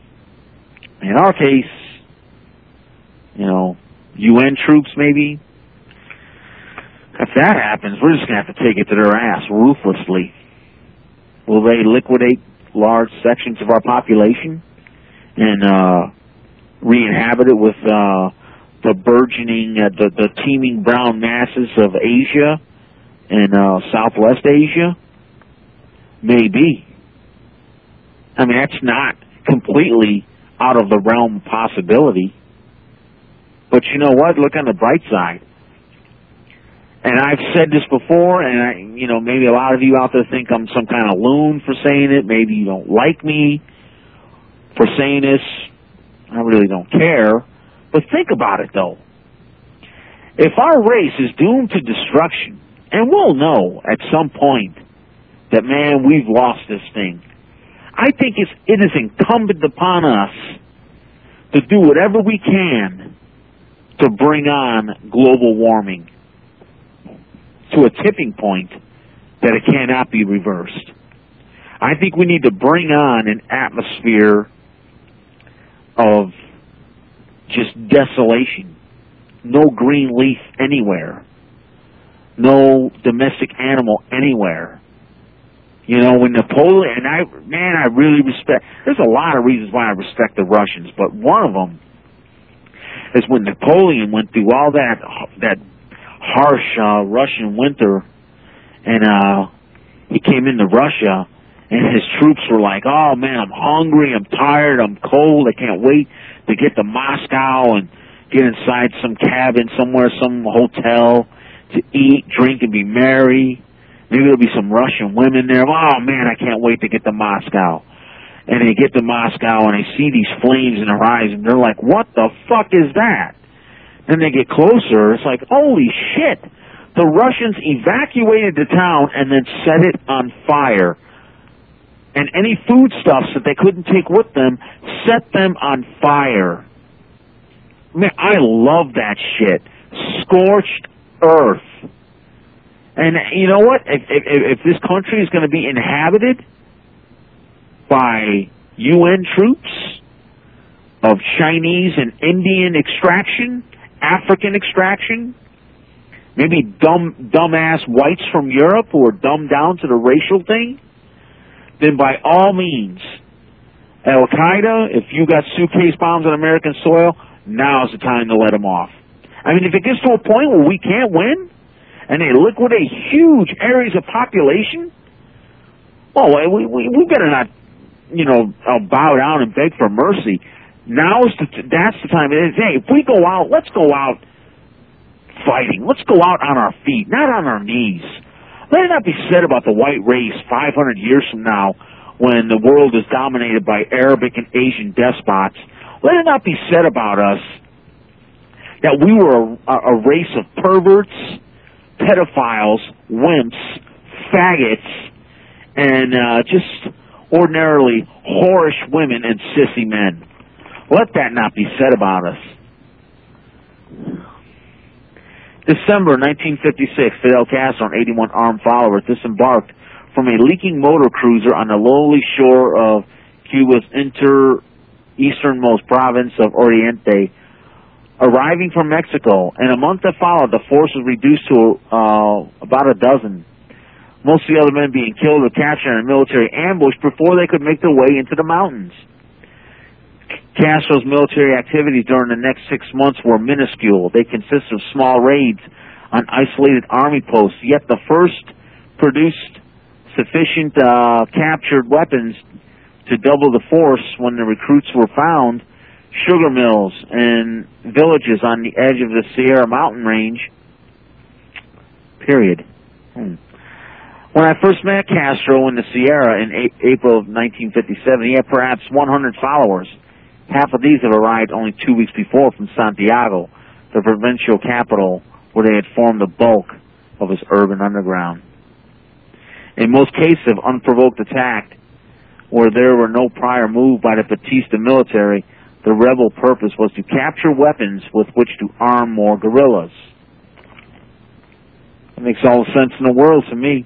in our case, you know, U N troops maybe, if that happens, we're just going to have to take it to their ass ruthlessly. Will they liquidate large sections of our population and uh, re-inhabit it with uh, the burgeoning, uh, the, the teeming brown masses of Asia and uh, Southwest Asia? Maybe. I mean, that's not completely out of the realm of possibility. But you know what? Look on the bright side. And I've said this before, and I, you know, maybe a lot of you out there think I'm some kind of loon for saying it. Maybe you don't like me for saying this. I really don't care. But think about it, though. If our race is doomed to destruction, and we'll know at some point that, man, we've lost this thing, I think it's, it is incumbent upon us to do whatever we can to bring on global warming to a tipping point that it cannot be reversed. I think we need to bring on an atmosphere of just desolation. No green leaf anywhere. No domestic animal anywhere. You know, when Napoleon, and I, man, I really respect, there's a lot of reasons why I respect the Russians, but one of them is when Napoleon went through all that, that harsh uh, Russian winter, and uh, he came into Russia, and his troops were like, oh man, I'm hungry, I'm tired, I'm cold, I can't wait to get to Moscow and get inside some cabin somewhere, some hotel, to eat, drink, and be merry. Maybe there'll be some Russian women there. Oh man, I can't wait to get to Moscow. And they get to Moscow and they see these flames in the horizon. They're like, what the fuck is that? Then they get closer. It's like, holy shit. The Russians evacuated the town and then set it on fire. And any foodstuffs that they couldn't take with them, set them on fire. Man, I love that shit. Scorched earth. And you know what? If, if, if this country is going to be inhabited by U N troops of Chinese and Indian extraction, African extraction, maybe dumb, dumbass whites from Europe who are dumbed down to the racial thing, then by all means, Al-Qaeda, if you got suitcase bombs on American soil, now's the time to let them off. I mean, if it gets to a point where we can't win, and they liquidate huge areas of population, well, we, we, we better not, you know, uh, bow down and beg for mercy. Now is the, that's the time. It is, hey, if we go out, let's go out fighting. Let's go out on our feet, not on our knees. Let it not be said about the white race five hundred years from now when the world is dominated by Arabic and Asian despots, let it not be said about us that we were a, a race of perverts, pedophiles, wimps, faggots, and uh, just ordinarily whorish women and sissy men. Let that not be said about us. December nineteen fifty-six, Fidel Castro and eighty-one armed followers disembarked from a leaking motor cruiser on the lowly shore of Cuba's inter easternmost province of Oriente, arriving from Mexico. In a month that followed, the force was reduced to uh, about a dozen. Most of the other men being killed or captured in a military ambush before they could make their way into the mountains. Castro's military activities during the next six months were minuscule. They consisted of small raids on isolated army posts, yet the first produced sufficient uh, captured weapons to double the force when the recruits were found. Sugar mills and villages on the edge of the Sierra mountain range. Period. Hmm. When I first met Castro in the Sierra in a- April of nineteen fifty-seven, he had perhaps one hundred followers. Half of these had arrived only two weeks before from Santiago, the provincial capital, where they had formed the bulk of his urban underground. In most cases of unprovoked attack, where there were no prior move by the Batista military, the rebel purpose was to capture weapons with which to arm more guerrillas. That makes all the sense in the world to me.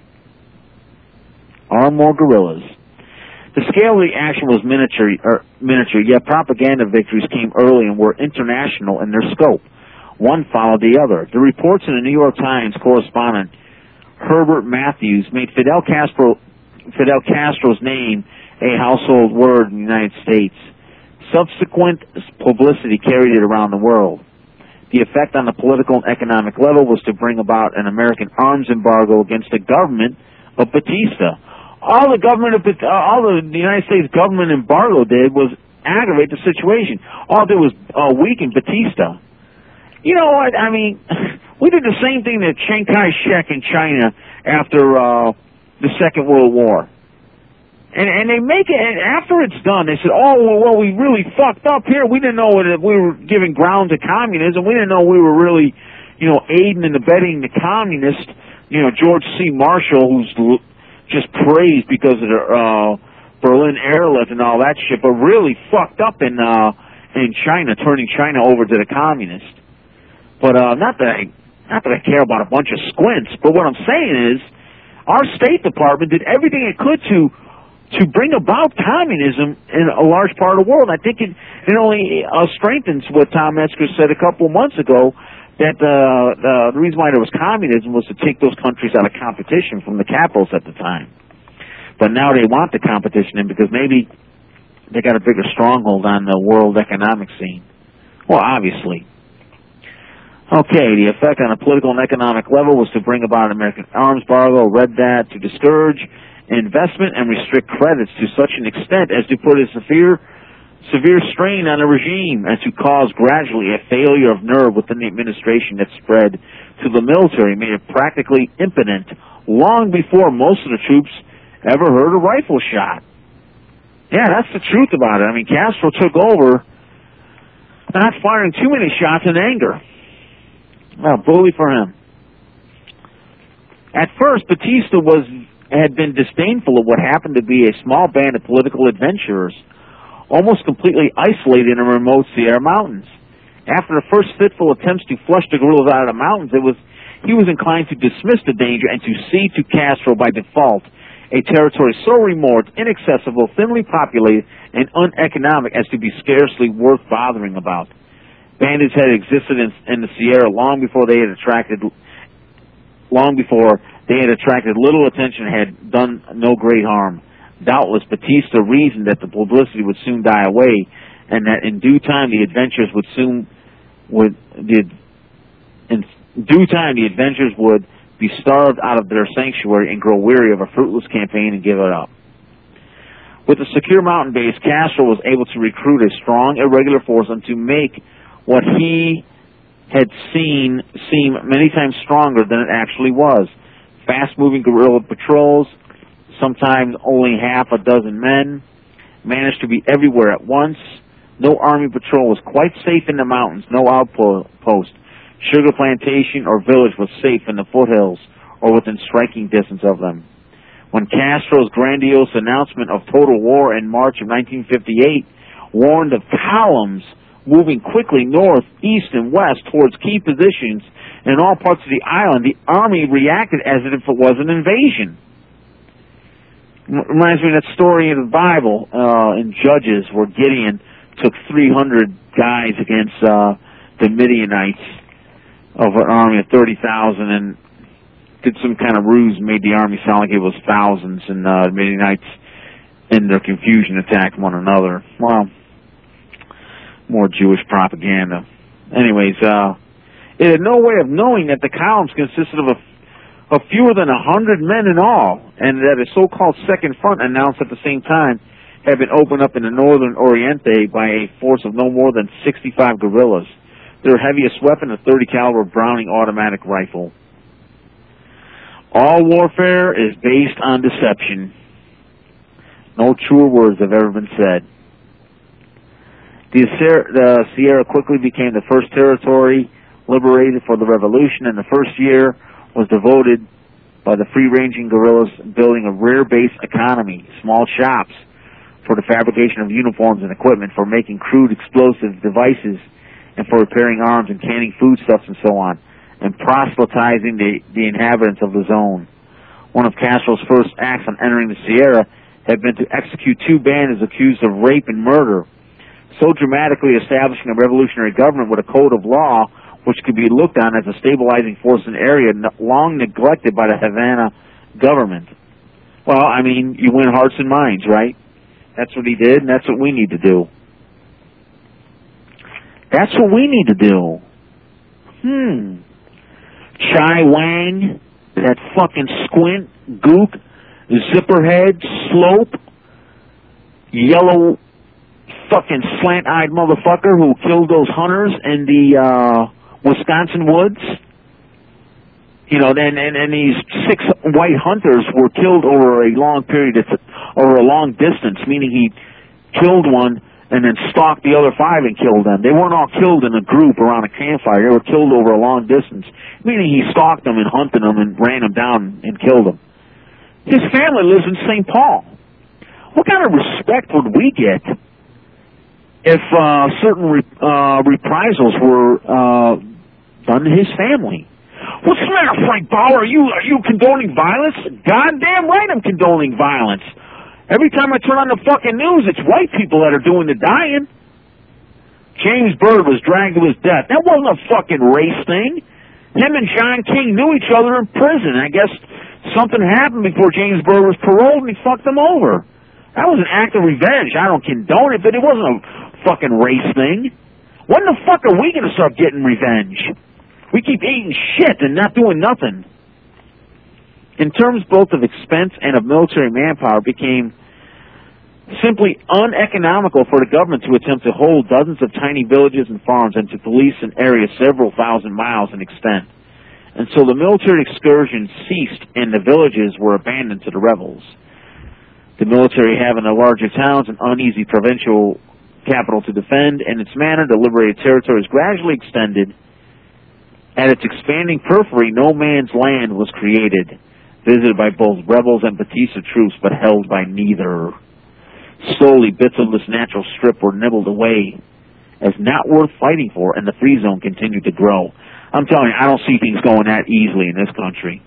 Arm more guerrillas. The scale of the action was miniature, er, miniature, yet propaganda victories came early and were international in their scope. One followed the other. The reports in the New York Times correspondent Herbert Matthews made Fidel Castro, Fidel Castro's name a household word in the United States. Subsequent publicity carried it around the world. The effect on the political and economic level was to bring about an American arms embargo against the government of Batista. All the government of uh, all the, the United States government embargo did was aggravate the situation. All it did was uh, weaken Batista. You know what? I mean, we did the same thing to Chiang Kai-shek in China after uh, the Second World War. And and they make it, and after it's done, they said, oh, well, well, we really fucked up here. We didn't know that we were giving ground to communism. We didn't know we were really, you know, aiding and abetting the communists. You know, George C. Marshall, who's just praised because of the uh, Berlin airlift and all that shit, but really fucked up in uh, in China, turning China over to the communists. But uh, not that I, not that I care about a bunch of squints. But what I'm saying is, our State Department did everything it could to to bring about communism in a large part of the world. I think it it only uh, strengthens what Tom Metzger said a couple of months ago, that uh, the, the reason why there was communism was to take those countries out of competition from the capitals at the time. But now they want the competition in because maybe they got a bigger stronghold on the world economic scene. Well, obviously. Okay, the effect on a political and economic level was to bring about an American arms embargo, read that, to discourage investment and restrict credits to such an extent as to put a severe severe strain on the regime and to cause gradually a failure of nerve within the administration that spread to the military, made it practically impotent long before most of the troops ever heard a rifle shot. Yeah, that's the truth about it. I mean, Castro took over not firing too many shots in anger. Well, bully for him. At first, Batista was had been disdainful of what happened to be a small band of political adventurers, almost completely isolated in the remote Sierra Mountains. After the first fitful attempts to flush the guerrillas out of the mountains, it was he was inclined to dismiss the danger and to cede to Castro by default a territory so remote, inaccessible, thinly populated, and uneconomic as to be scarcely worth bothering about. Bandits had existed in, in the Sierra long before they had attracted long before they had attracted little attention and had done no great harm. Doubtless, Batista reasoned that the publicity would soon die away, and that in due time the adventurers would soon would the in due time the adventurers would be starved out of their sanctuary and grow weary of a fruitless campaign and give it up. With a secure mountain base, Castro was able to recruit a strong, irregular force and to make what he had seen seem many times stronger than it actually was. Fast-moving guerrilla patrols, sometimes only half a dozen men, managed to be everywhere at once. No Army patrol was quite safe in the mountains, no outpost, sugar plantation, or village was safe in the foothills or within striking distance of them. When Castro's grandiose announcement of total war in March of nineteen fifty-eight warned of columns moving quickly north, east, and west towards key positions in all parts of the island, the Army reacted as if it was an invasion. Reminds me of that story in the Bible uh, in Judges where Gideon took three hundred guys against uh, the Midianites of an army of thirty thousand and did some kind of ruse, made the army sound like it was thousands, and uh, the Midianites, in their confusion, attacked one another. Well, more Jewish propaganda. Anyways, uh, it had no way of knowing that the columns consisted of a of fewer than a hundred men in all, and that a so-called second front announced at the same time had been opened up in the northern Oriente by a force of no more than sixty-five guerrillas. Their heaviest weapon, a thirty caliber Browning automatic rifle. All warfare is based on deception. No truer words have ever been said. The Sierra, the Sierra quickly became the first territory liberated for the revolution, and the first year was devoted by the free-ranging guerrillas building a rear-based economy, small shops for the fabrication of uniforms and equipment, for making crude explosive devices, and for repairing arms and canning foodstuffs and so on, and proselytizing the, the inhabitants of the zone. One of Castro's first acts on entering the Sierra had been to execute two bandits accused of rape and murder, so dramatically establishing a revolutionary government with a code of law which could be looked on as a stabilizing force in an area long neglected by the Havana government. Well, I mean, you win hearts and minds, right? That's what he did, and that's what we need to do. That's what we need to do. Hmm. Chai Wang, that fucking squint, gook, zipperhead, slope, yellow fucking slant-eyed motherfucker who killed those hunters in the uh, Wisconsin woods. You know, and, and, and these six white hunters were killed over a long period, of, over a long distance, meaning he killed one and then stalked the other five and killed them. They weren't all killed in a group around a campfire. They were killed over a long distance, meaning he stalked them and hunted them and ran them down and killed them. His family lives in Saint Paul. What kind of respect would we get if uh, certain re- uh, reprisals were uh, done to his family? What's the matter, Frank Bauer? Are you, are you condoning violence? Goddamn right I'm condoning violence. Every time I turn on the fucking news, it's white people that are doing the dying. James Byrd was dragged to his death. That wasn't a fucking race thing. Him and John King knew each other in prison. I guess something happened before James Byrd was paroled and he fucked them over. That was an act of revenge. I don't condone it, but it wasn't a fucking race thing. When the fuck are we going to start getting revenge? We keep eating shit and not doing nothing. In terms both of expense and of military manpower, it became simply uneconomical for the government to attempt to hold dozens of tiny villages and farms and to police an area several thousand miles in extent. And so the military excursions ceased and the villages were abandoned to the rebels. The military having the larger towns and uneasy provincial capital to defend, and its manner, the liberated territory was gradually extended. At its expanding periphery, no man's land was created, visited by both rebels and Batista troops, but held by neither. Slowly, bits of this natural strip were nibbled away as not worth fighting for, and the free zone continued to grow. I'm telling you, I don't see things going that easily in this country.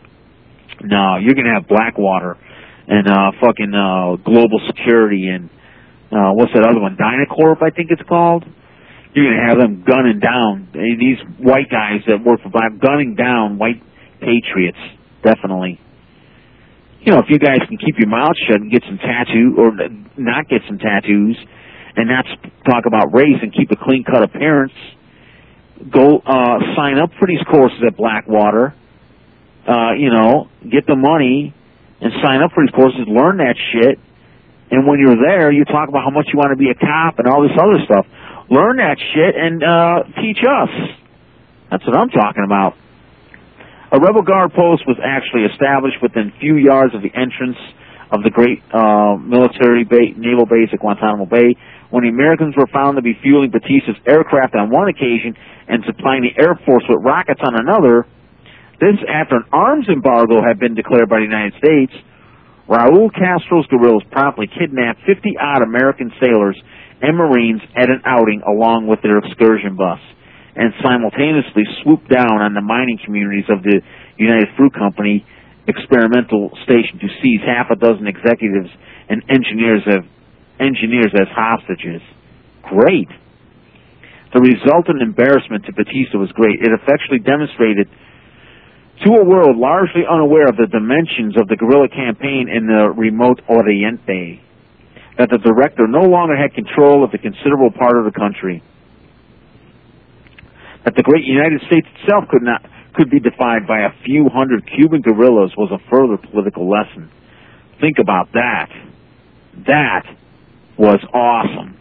No, you're going to have Blackwater and uh, fucking uh, Global Security and uh, what's that other one? Dynacorp, I think it's called. You're going to have them gunning down these white guys that work for Black, gunning down white patriots, definitely. You know, if you guys can keep your mouth shut and get some tattoo, or not get some tattoos, and not talk about race and keep a clean-cut appearance, go uh, sign up for these courses at Blackwater. Uh, you know, get the money and sign up for these courses, learn that shit, and when you're there, you talk about how much you want to be a cop and all this other stuff. Learn that shit and uh, teach us. That's what I'm talking about. A rebel guard post was actually established within few yards of the entrance of the great uh, military ba- naval base at Guantanamo Bay, when the Americans were found to be fueling Batista's aircraft on one occasion and supplying the Air Force with rockets on another. This after an arms embargo had been declared by the United States. Raul Castro's guerrillas promptly kidnapped fifty-odd American sailors and Marines at an outing along with their excursion bus, and simultaneously swooped down on the mining communities of the United Fruit Company experimental station to seize half a dozen executives and engineers as, engineers as hostages. Great. The resultant embarrassment to Batista was great. It effectively demonstrated to a world largely unaware of the dimensions of the guerrilla campaign in the remote Oriente that the director no longer had control of the considerable part of the country. That the great United States itself could not could be defied by a few hundred Cuban guerrillas was a further political lesson. Think about that. That was awesome.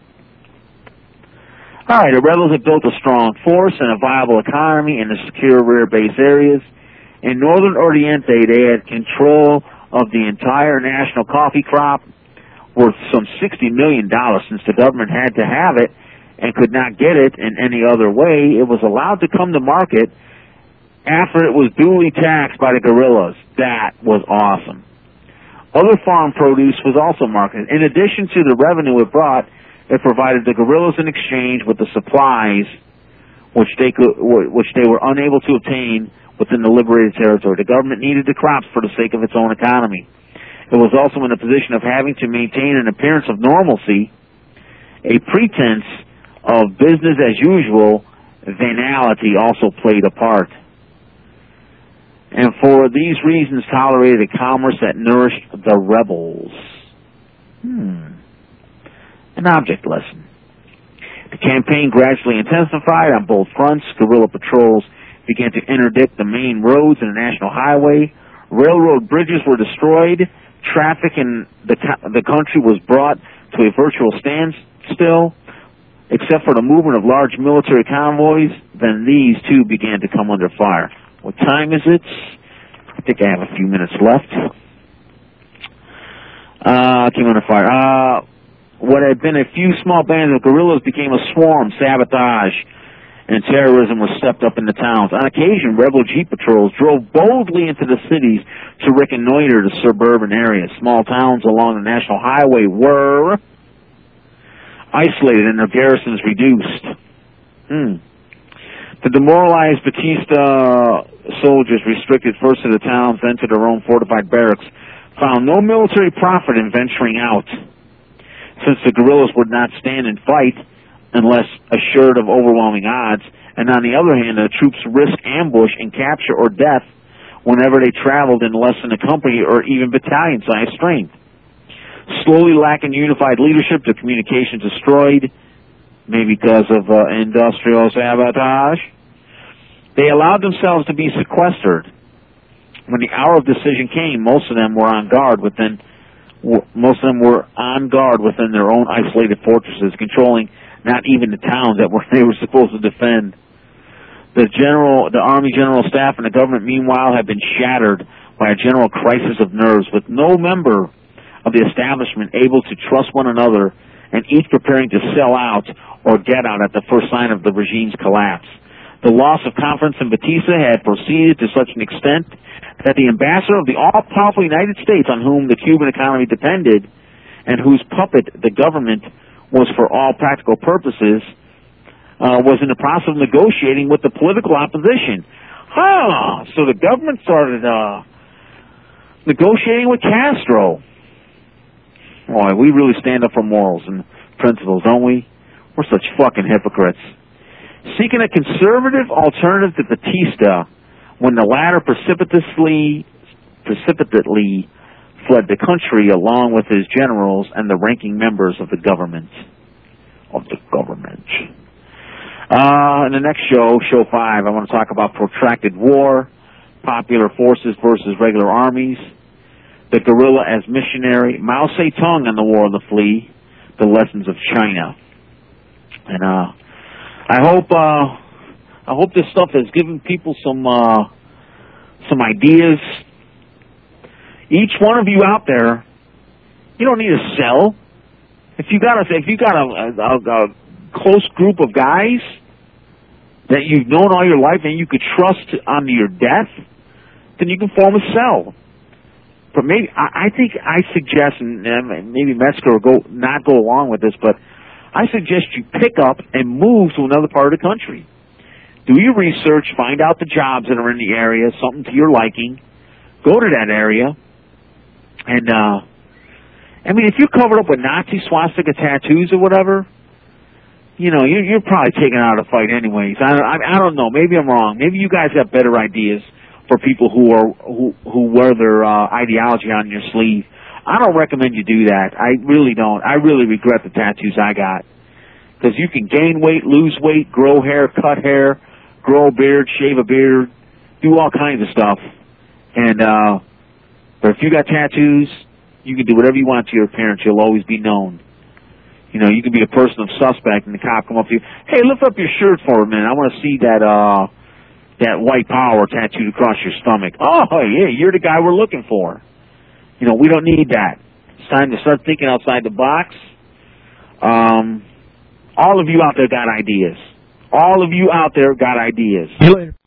All right, the rebels had built a strong force and a viable economy in the secure rear base areas. In northern Oriente, they had control of the entire national coffee crop, worth some sixty million dollars, since the government had to have it and could not get it in any other way. It was allowed to come to market after it was duly taxed by the guerrillas. That was awesome. Other farm produce was also marketed. In addition to the revenue it brought, it provided the guerrillas in exchange with the supplies which they could, which they were unable to obtain within the liberated territory. The government needed the crops for the sake of its own economy. It was also in a position of having to maintain an appearance of normalcy. A pretense of business as usual venality also played a part, and for these reasons tolerated a commerce that nourished the rebels. Hmm. An object lesson. The campaign gradually intensified on both fronts. Guerrilla patrols began to interdict the main roads and the national highway. Railroad bridges were destroyed. Traffic in the, the country was brought to a virtual standstill, except for the movement of large military convoys. Then these, too, began to come under fire. What time is it? I think I have a few minutes left. Uh, came under fire. Uh, what had been a few small bands of guerrillas became a swarm. Sabotage and terrorism was stepped up in the towns. On occasion, rebel jeep patrols drove boldly into the cities to reconnoiter the suburban areas. Small towns along the national highway were isolated and their garrisons reduced. Hmm. The demoralized Batista soldiers, restricted first to the towns, then to their own fortified barracks, found no military profit in venturing out, since the guerrillas would not stand and fight unless assured of overwhelming odds, and on the other hand, the troops risked ambush and capture or death whenever they traveled in less than a company or even battalion-sized strength. Slowly lacking unified leadership, the communications destroyed, maybe because of uh, industrial sabotage, they allowed themselves to be sequestered. When the hour of decision came, most of them were on guard within most of them were on guard within their own isolated fortresses, controlling not even the towns that were they were supposed to defend. The general, the Army General Staff and the government, meanwhile, had been shattered by a general crisis of nerves, with no member of the establishment able to trust one another, and each preparing to sell out or get out at the first sign of the regime's collapse. The loss of confidence in Batista had proceeded to such an extent that the ambassador of the all-powerful United States, on whom the Cuban economy depended, and whose puppet the government was for all practical purposes, uh, was in the process of negotiating with the political opposition. Huh! So the government started uh, negotiating with Castro. Boy, we really stand up for morals and principles, don't we? We're such fucking hypocrites. Seeking a conservative alternative to Batista, when the latter precipitously, precipitately fled the country along with his generals and the ranking members of the government. Of the government. Uh, in the next show, show five, I want to talk about protracted war, popular forces versus regular armies, the guerrilla as missionary, Mao Zedong and the War of the Flea, the lessons of China. And uh, I hope uh, I hope this stuff has given people some uh, some ideas. Each one of you out there, you don't need to sell. If you got a, if you got a, a, a close group of guys that you've known all your life and you could trust on your death, then you can form a cell. But maybe I, I think I suggest, and maybe Metzger will go not go along with this, but I suggest you pick up and move to another part of the country. Do your research, find out the jobs that are in the area, something to your liking. Go to that area, and uh, I mean, if you're covered up with Nazi swastika tattoos or whatever, you know, you're, you're probably taken out of the fight anyways. I, I, I don't know. Maybe I'm wrong. Maybe you guys have better ideas for people who are who who wear their uh, ideology on your sleeve. I don't recommend you do that. I really don't. I really regret the tattoos I got, because you can gain weight, lose weight, grow hair, cut hair, grow a beard, shave a beard, do all kinds of stuff. And uh, but if you got tattoos, you can do whatever you want to your appearance. You'll always be known. You know, you can be a person of suspect, and the cop come up to you. Hey, lift up your shirt for a minute. I want to see that uh, that white power tattooed across your stomach. Oh, yeah, you're the guy we're looking for. You know, we don't need that. It's time to start thinking outside the box. Um, all of you out there got ideas. All of you out there got ideas. See you later.